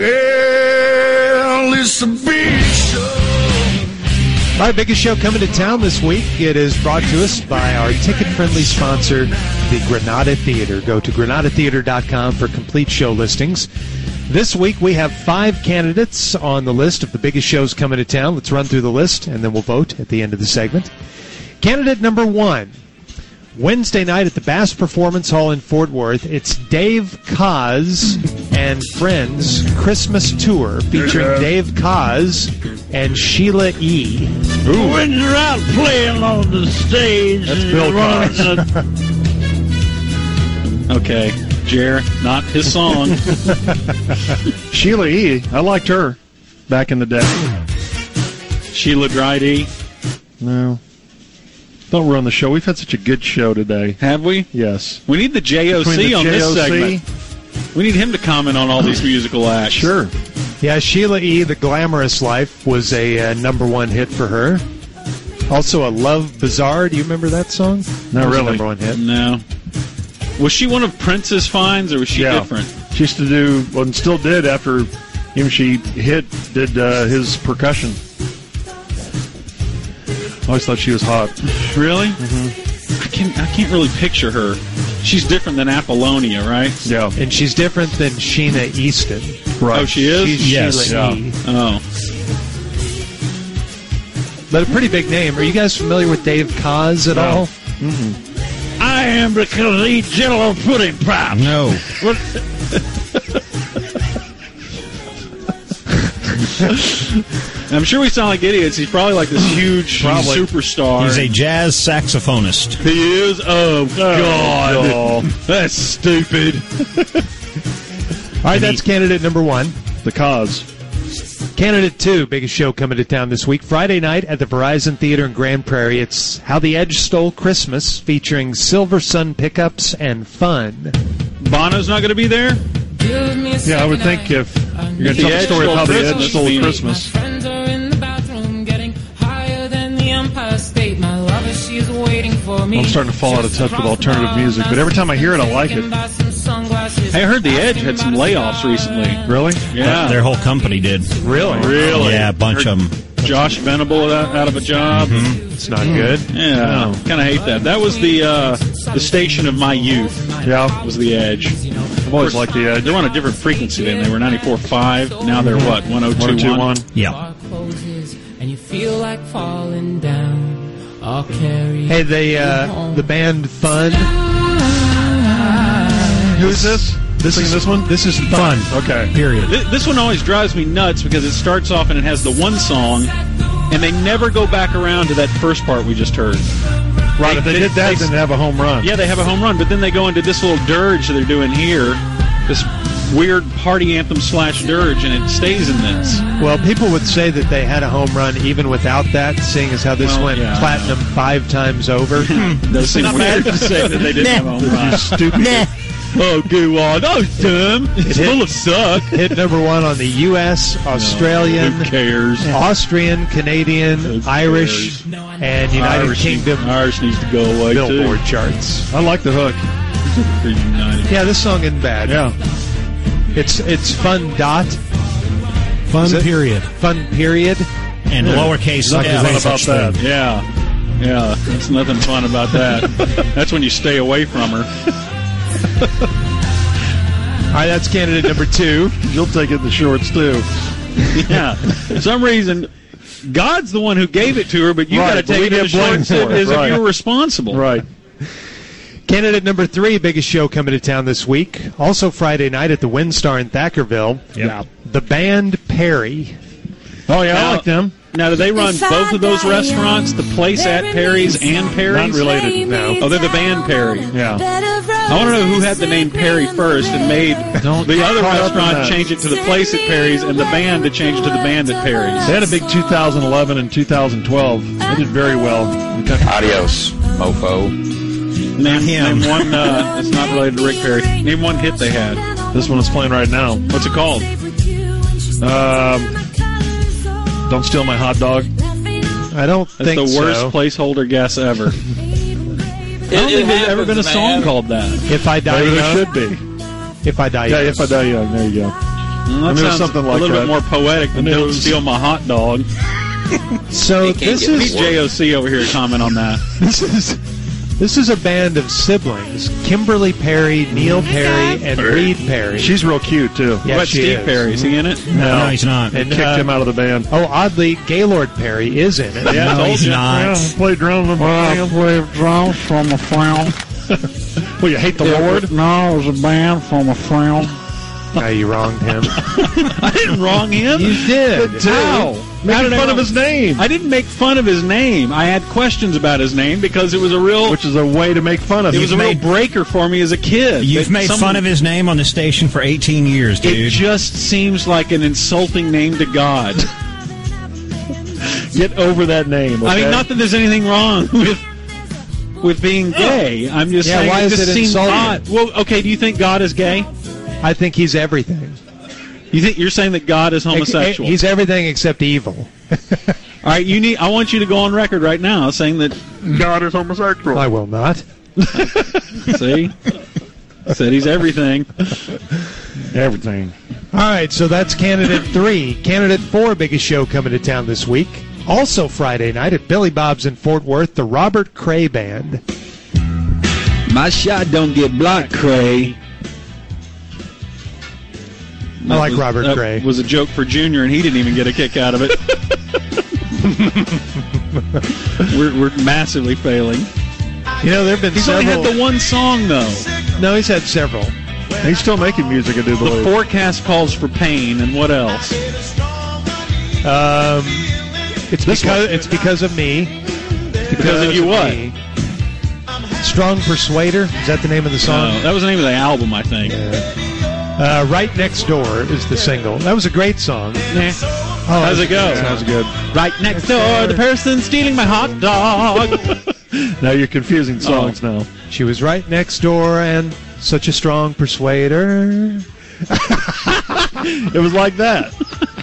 Well, it's a big show. All right, biggest show coming to town this week. It is brought to us by our ticket-friendly sponsor, the Granada Theater. Go to granadatheater.com for complete show listings. This week we have 5 candidates on the list of the biggest shows coming to town. Let's run through the list, and then we'll vote at the end of the segment. Candidate number 1, Wednesday night at the Bass Performance Hall in Fort Worth, it's Dave Koz and Friends Christmas Tour featuring Dave Koz and Sheila E. Ooh. When you're out playing on the stage. That's Bill Koz. Okay, Jer, not his song. Sheila E. I liked her back in the day. Sheila Drydy. No. Don't run the show. We've had such a good show today. Have we? Yes. We need the JOC on this segment. We need him to comment on all these musical acts. Sure. Yeah, Sheila E., The Glamorous Life, was a number 1 hit for her. Also, a Love Bizarre. Do you remember that song? Not really. Number 1 hit. No. Was she one of Prince's finds, or was she different? She used to do, well, and still did after she did his percussion. I always thought she was hot. Really? Mm-hmm. I can't really picture her. She's different than Apollonia, right? Yeah. And she's different than Sheena Easton. Right. Oh, she is? She's Yes. Sheila E. Oh. But a pretty big name. Are you guys familiar with Dave Koz at all? Mm-hmm. I am because I eat Jell-O pudding pops. No. I'm sure we sound like idiots. He's probably like this huge superstar. He's a jazz saxophonist. He is? Oh, God. That's stupid. All right, that's candidate number 1. The Koz. Candidate 2, biggest show coming to town this week. Friday night at the Verizon Theater in Grand Prairie. It's How the Edge Stole Christmas, featuring Silver Sun Pickups and Fun. Bono's not going to be there? Yeah, I would think if you're going to tell the story of how the Edge stole Christmas. I'm starting to fall out of touch with alternative music, but every time I hear it, I like it. Hey, I heard the Edge had some layoffs recently. Really? Yeah. Their whole company did. Really? Yeah, a bunch of them. Josh Venable out of a job. Mm-hmm. It's not good. Yeah, kind of hate that. That was the station of my youth. Yeah. Was the Edge. I've always liked the Edge. They're on a different frequency then. They were 94.5. Now they're what? 102.1? Yeah. And you feel like falling down. I'll carry. Hey, the band Fun. Who's this? This is one? This is Fun. Okay. Period. This one always drives me nuts because it starts off and it has the one song, and they never go back around to that first part we just heard. Right, if they did that, then they have a home run. Yeah, they have a home run, but then they go into this little dirge they're doing here, this weird party anthem / dirge, and it stays in this. Well, people would say that they had a home run even without that, seeing as how this went platinum 5 times over. Does seem weird to say that they didn't have a home run. Stupid. Oh, go on. Oh, dumb. It's full of suck. Hit number 1 on the U.S., Australian, Who cares? Austrian, Canadian, Irish, and United Kingdom Irish needs to go away, Billboard too. charts. I like the hook. Yeah, this song isn't bad. Yeah. It's Fun dot. Fun period. Fun period. And lowercase. Nothing fun about that. Yeah. Yeah, there's nothing fun about that. That's when you stay away from her. All right, that's candidate number 2. You'll take it in the shorts, too. Yeah. For some reason, God's the one who gave it to her, but you Right, got to but we take it in the get blamed shorts for it, as if right. you were responsible. Right. Candidate number 3, biggest show coming to town this week. Also Friday night at the WinStar in Thackerville. Yep. The band Perry. Oh, yeah, Now- I like them. Now, do they run both of those restaurants, the place at Perry's and Perry's? Not related, no. Oh, they're the band Perry. Yeah. I want to know who had the name Perry first and made the other caught up in restaurant that. change it to the place at Perry's and the band to change to the band at Perry's. They had a big 2011 and 2012. They did very well. Adios, mofo. Name one that's not related to Rick Perry. Name one hit they had. This one is playing right now. What's it called? Don't Steal My Hot Dog. I don't That's think the worst so. placeholder guess ever. I don't think there's ever been a song called that. If I Die Maybe there Young. should be. If I Die Yeah, Young. If I Die Young. There you go. That knew sounds something a like little that. bit more poetic than I knew it "Don't was- Steal My Hot Dog." So this is JOC over here comment on that. this is a band of siblings: Kimberly Perry, Neil Perry, and Reed Perry. She's real cute, too. Yeah, What about she Steve is. Perry? Is he in it? No, he's not. And, Kicked him out of the band. Oh, oddly, Gaylord Perry is in it. Yeah, I No, told he's you. not. Play drums in the I band. played drums from a film. Well, you hate the Lord? No, it was a band from a film. Now you wronged him. I didn't wrong him. You did. How? Making fun of his name. I didn't make fun of his name. I had questions about his name because it was a real. Which is a way to make fun of It him. was a real breaker for me as a kid. You've That made someone- fun of his name on the station for 18 years, It dude. just seems like an insulting name to God. Get over that name, I okay? mean, not that there's anything wrong with being gay. I'm just Yeah, saying why it is just it seems insulting? odd. Well, okay, do you think God is gay? I think he's everything. You think you're saying that God is homosexual? He's everything except evil. All right, I want you to go on record right now saying that. God is homosexual. I will not. See, said he's everything. Everything. All right, so that's candidate 3. Candidate 4, biggest show coming to town this week. Also Friday night at Billy Bob's in Fort Worth, the Robert Cray Band. My shot don't get blocked, Cray. I like Robert that Cray. Was a joke for Junior, and he didn't even get a kick out of it. we're massively failing. You know, there have been He's several. only had the one song though. No, he's had several. He's still making music, I do The believe. forecast calls for pain, and what else? It's because of me. Because of you what? me. Strong Persuader. Is that the name of the song? That was the name of the album, I think. Right Next Door is the single. That was a great song. Nah. How's it go? Sounds good. Right next door, the person stealing my hot dog. Now you're confusing songs now. She was right next door and such a strong persuader. It was like that.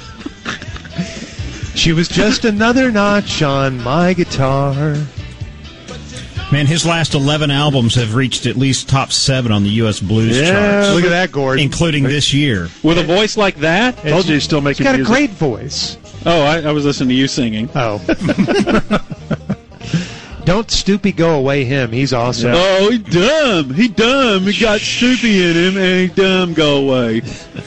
She was just another notch on my guitar. Man, his last 11 albums have reached at least top 7 on the U.S. blues Yeah. charts, Look at that, Gordon. including this year. With a voice like that? Told you he's still He's making got a music. great voice. Oh, I was listening to you singing. Oh. Don't Stoopy go away him. He's awesome. Yeah. Oh, he dumb. He dumb. He got Stoopy in him, and he dumb. Go away.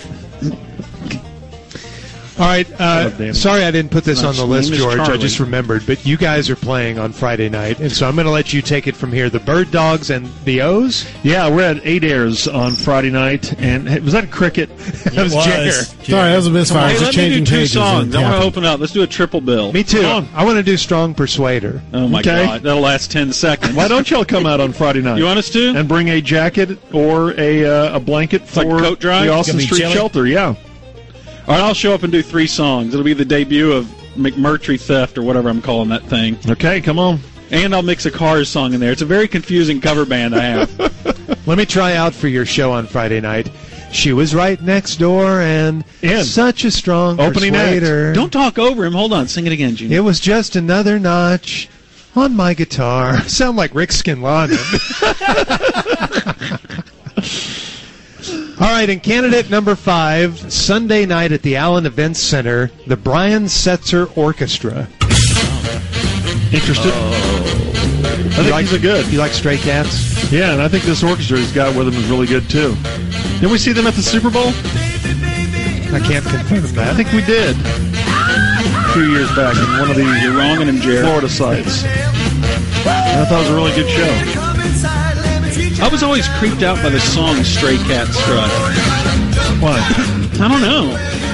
All right. damn. Sorry I didn't put this My on the name list, is George. I Charlie. just remembered. But you guys are playing on Friday night, and so I'm going to let you take it from here. The Bird Dogs and the O's? Yeah, we're at Adair's on Friday night, and hey, was that a cricket? That was Jagger. Sorry, that was a misfire. Hey, Just let me do changing 2 pages. songs. I want to Yeah. open up. Let's do a triple bill. Me too. Come on. I want to do Strong Persuader. Oh, my Okay. God. That'll last 10 seconds. Why don't y'all come out on Friday night? You want us to? And bring a jacket or a blanket for like a coat drive? the It's Austin gonna be Street chilly? Shelter. Yeah. All right, I'll show up and do 3 songs. It'll be the debut of McMurtry Theft or whatever I'm calling that thing. Okay, come on. And I'll mix a Cars song in there. It's a very confusing cover band I have. Let me try out for your show on Friday night. She was right next door and In. such a strong Opening act. persuader. Don't talk over him. Hold on. Sing it again, Junior. It was just another notch on my guitar. Sound like Rick Skinladen. All right, and candidate number 5, Sunday night at the Allen Events Center, the Brian Setzer Orchestra. Interested? I think these are good. You like Stray Cats? Yeah, and I think this orchestra he's got with him is really good, too. Didn't we see them at the Super Bowl? I can't confirm I that. think we did. A few years back in one of the You're wronging him, Jared. Florida sites. And I thought it was a really good show. I was always creeped out by the song Stray Cat Strut. Why? I don't know.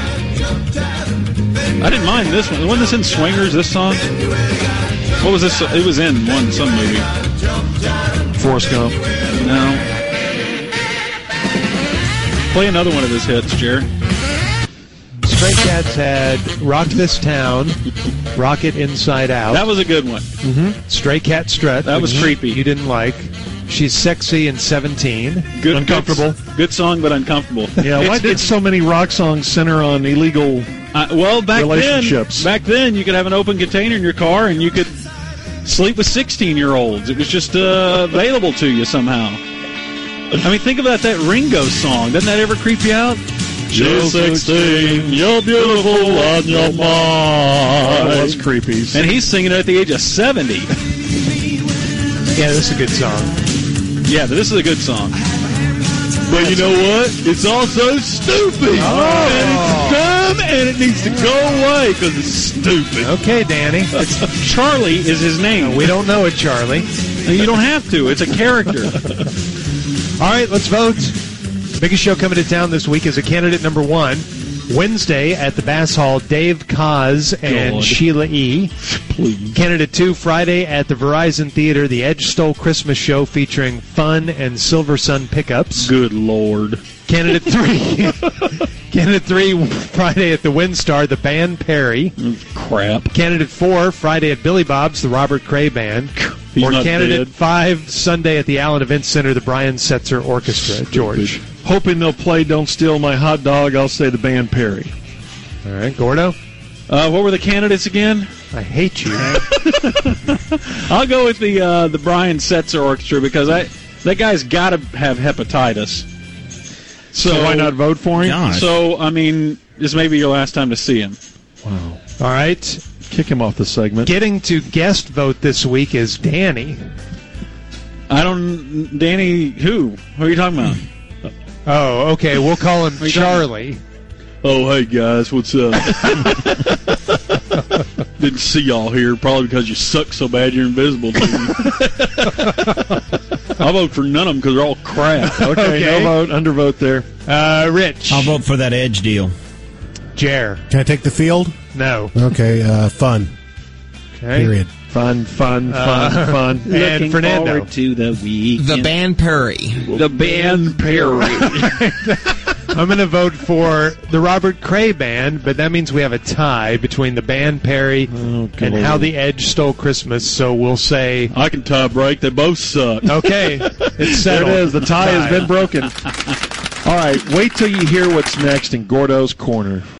I didn't mind this one. Wasn't this in Swingers, this song? What was this? It was in some movie. Forrest Gump. No. Play another one of his hits, Jared. Stray Cats had Rock This Town, Rock It Inside Out, That was a good one. Stray Cat Strut. That was which creepy. You didn't like. She's Sexy and 17. Good, Uncomfortable. Good song, but uncomfortable. Yeah, why did so many rock songs center on illegal... Well, back relationships? then you could have an open container in your car and you could sleep with 16-year-olds. It was just available to you somehow. I mean, think about that Ringo song. Doesn't that ever creep you out? You're 16, you're beautiful on your mind. Oh, that's creepy. And he's singing it at the age of 70. Yeah, this is a good song. Yeah, this is a good song. But you know what? It's also stupid. And it's dumb, and it needs to go away because it's stupid. Okay, Danny. Charlie is his name. We don't know it, Charlie. You don't have to. It's a character. All right, let's vote. Biggest show coming to town this week is a candidate number 1. Wednesday at the Bass Hall, Dave Koz and God. Sheila E. Please. Candidate 2, Friday at the Verizon Theater, the Edge Stole Christmas Show featuring Fun and Silver Sun pickups. Good Lord. Candidate 3, Candidate 3, Friday at the WinStar, the Band Perry. Crap. Candidate 4, Friday at Billy Bob's, the Robert Cray Band. He's Or not candidate dead. 5, Sunday at the Allen Event Center, the Brian Setzer Orchestra. George. Hoping they'll play Don't Steal My Hot Dog, I'll say the band Perry. All right, Gordo. What were the candidates again? I hate you. I'll go with the Brian Setzer Orchestra because that guy's got to have hepatitis. So why not vote for him? Gosh. So, I mean, this may be your last time to see him. Wow. All right. Kick him off the segment. Getting to guest vote this week is Danny. Danny, who? Who are you talking about? Oh, okay. We'll call him you Charlie. Oh, hey, guys, what's up? Didn't see y'all here, probably because you suck so bad you're invisible to me. I'll vote for none of them because they're all crap. Okay, Okay. no vote, undervote there. Rich. I'll vote for that Edge deal. Jer. Can I take the field? No. Okay, fun. Okay. Period. Fun. And Looking Fernando. forward to the weekend. The Band Perry. The band Perry. I'm going to vote for the Robert Cray Band, but that means we have a tie between the Band Perry and How the Edge Stole Christmas, so we'll say... I can tie break. They both suck. Okay, it's There settled. it is. The tie has been broken. All right, wait till you hear what's next in Gordo's Corner.